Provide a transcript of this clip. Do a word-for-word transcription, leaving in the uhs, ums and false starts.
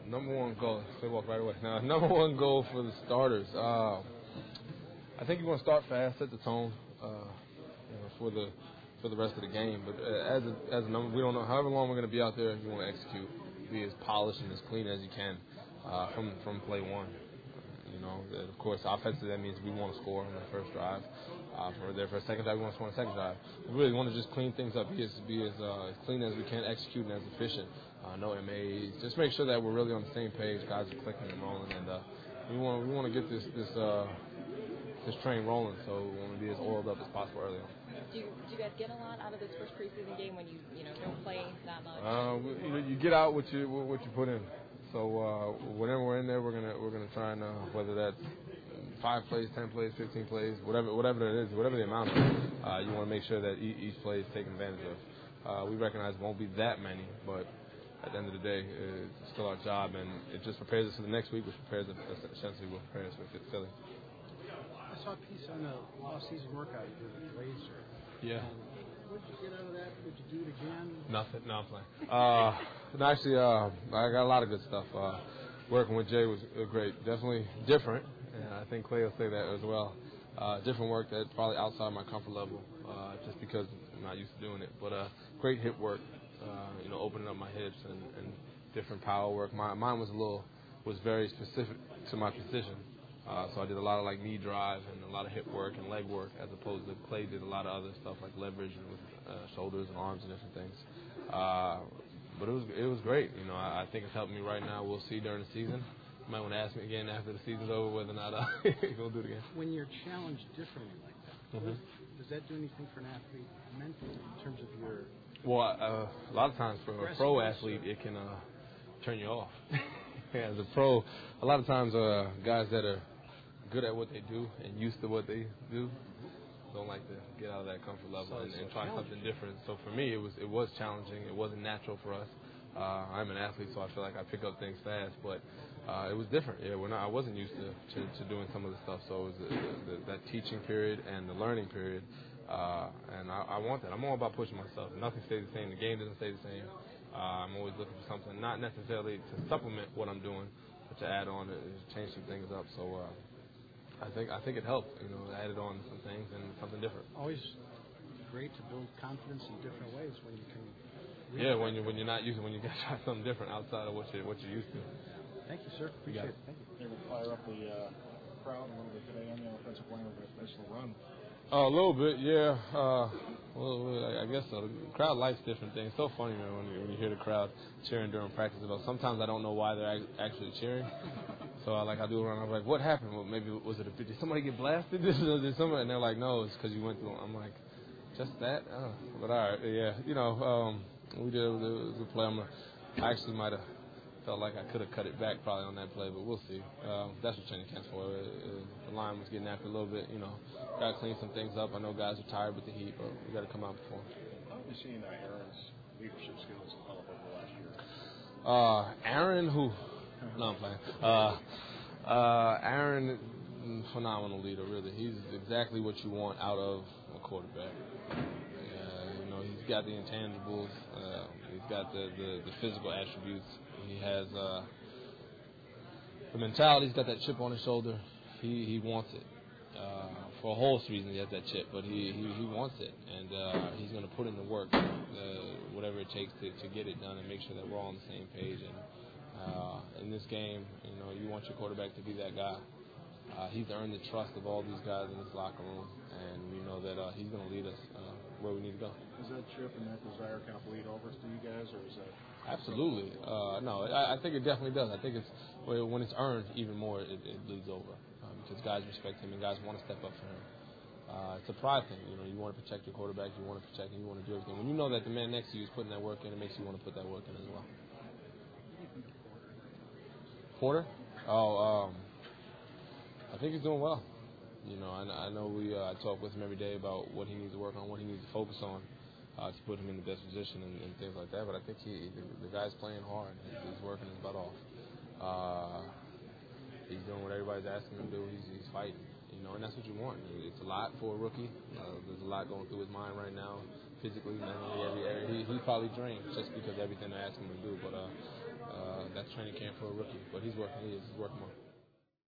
number one goal. They walk right away. Now, number one goal for the starters. Uh, I think you want to start fast, set the tone uh, you know, for the for the rest of the game. But uh, as a, as a number, we don't know. However long we're going to be out there, you want to execute, be as polished and as clean as you can uh, from from play one. You know, of course, offensively, that means we want to score on the first drive. Uh, for there for a second drive, we want to score on the second drive. We really want to just clean things up, be as be as, uh, as clean as we can, execute and as efficient. Uh, no M As. Just make sure that we're really on the same page. Guys are clicking and rolling, and uh, we want we want to get this this uh, this train rolling. So we want to be as oiled up as possible early on. Do you, do you guys get a lot out of this first preseason game when you you know don't play that much? Uh, you know, you get out what you what you put in. So uh, whenever we're in there, we're gonna we're gonna try and uh, whether that's five plays, ten plays, fifteen plays, whatever whatever it is, whatever the amount is, uh, you want to make sure that each, each play is taken advantage of. Uh, we recognize it won't be that many, but at the end of the day, it's still our job, and it just prepares us for the next week, which prepares us essentially will prepare us for Philly. I saw a piece on the off-season workout you did with Glazer. Yeah. Um, what did you get out of that? Would you do it again? Nothing. No, I'm playing. Uh, no, actually, uh, I got a lot of good stuff. Uh, working with Jay was great. Definitely different, and I think Clay will say that as well. Uh, different work that's probably outside my comfort level, uh, just because I'm not used to doing it. But uh, great hip work, uh, you know, opening up my hips and, and different power work. My, mine was a little, was very specific to my position. Uh, so I did a lot of like knee drive and a lot of hip work and leg work, as opposed to Clay did a lot of other stuff like leverage and with uh, shoulders and arms and different things. Uh, but it was it was great. You know, I, I think it's helped me right now. We'll see during the season. You might want to ask me again after the season's over whether or not uh, we'll do it again. When you're challenged differently like that, mm-hmm. does that do anything for an athlete mentally in terms of your? Well, uh, a lot of times for a pro athlete, it can uh, turn you off. As a pro, a lot of times uh, guys that are good at what they do and used to what they do don't like to get out of that comfort level so and, and so try something different. So for me, it was it was challenging. It wasn't natural for us. Uh, I'm an athlete, so I feel like I pick up things fast, but uh, it was different. Yeah, we're not. I wasn't used to, to, to doing some of the stuff. So it was the, the, that teaching period and the learning period, uh, and I, I want that. I'm all about pushing myself. Nothing stays the same. The game doesn't stay the same. Uh, I'm always looking for something, not necessarily to supplement what I'm doing, but to add on and change some things up. So. Uh, I think I think it helped, you know, added on some things and something different. Always great to build confidence in different ways when you can. Yeah, when you when you're not using when you got to try something different outside of what you what you're used to. Thank you, sir. Appreciate it. Thank you. Maybe fire up the uh, crowd a little bit today on the offensive line with a nice little run. Uh, a little bit, yeah. Uh, well, I guess so. The crowd likes different things. It's so funny, man, when you, when you hear the crowd cheering during practice. About sometimes I don't know why they're actually cheering. So I like I do around. I'm like, what happened? Well, maybe was it a did somebody get blasted? Did somebody? And they're like, no, it's because you went through. I'm like, just that. Oh. But all right, yeah. You know, um, we did. It was, it was a play. I'm a, I actually might have felt like I could have cut it back probably on that play, but we'll see. Um, that's what training camp's for. It, it, the line was getting after a little bit. You know, got to clean some things up. I know guys are tired with the heat, but we got to come out and perform. How have you seen uh, Aaron's leadership skills develop over the last year? Uh, Aaron, who? No, I'm playing. Uh, uh, Aaron, phenomenal leader, really. He's exactly what you want out of a quarterback. Uh, you know, he's got the intangibles. Uh, he's got the, the, the physical attributes. He has uh, the mentality. He's got that chip on his shoulder. He he wants it. Uh, for a whole reason, he has that chip, but he, he, he wants it, and uh, he's going to put in the work, uh, whatever it takes to, to get it done and make sure that we're all on the same page. And uh, in this game, you know, you want your quarterback to be that guy. Uh, he's earned the trust of all these guys in this locker room, and we know that uh, he's going to lead us uh, where we need to go. Is that chip and that desire kind of bleed over to you guys, or is that? Absolutely. Uh, no, I, I think it definitely does. I think it's when it's earned even more, it, it bleeds over uh, because guys respect him and guys want to step up for him. Uh, it's a pride thing. You know, you want to protect your quarterback, you want to protect him, you want to do everything. When you know that the man next to you is putting that work in, it makes you want to put that work in as well. Porter? Oh, um, I think he's doing well. You know, I, I know we uh, I talk with him every day about what he needs to work on, what he needs to focus on uh, to put him in the best position and, and things like that. But I think he the, the guy's playing hard. He's, he's working his butt off. Uh, he's doing what everybody's asking him to do. He's, he's fighting. You know, and that's what you want. It's a lot for a rookie. Uh, there's a lot going through his mind right now, physically, mentally, every area. He, he's probably drained just because of everything they're asking him to do. But uh, uh, that's training camp for a rookie, but he's working. He is. He's working more.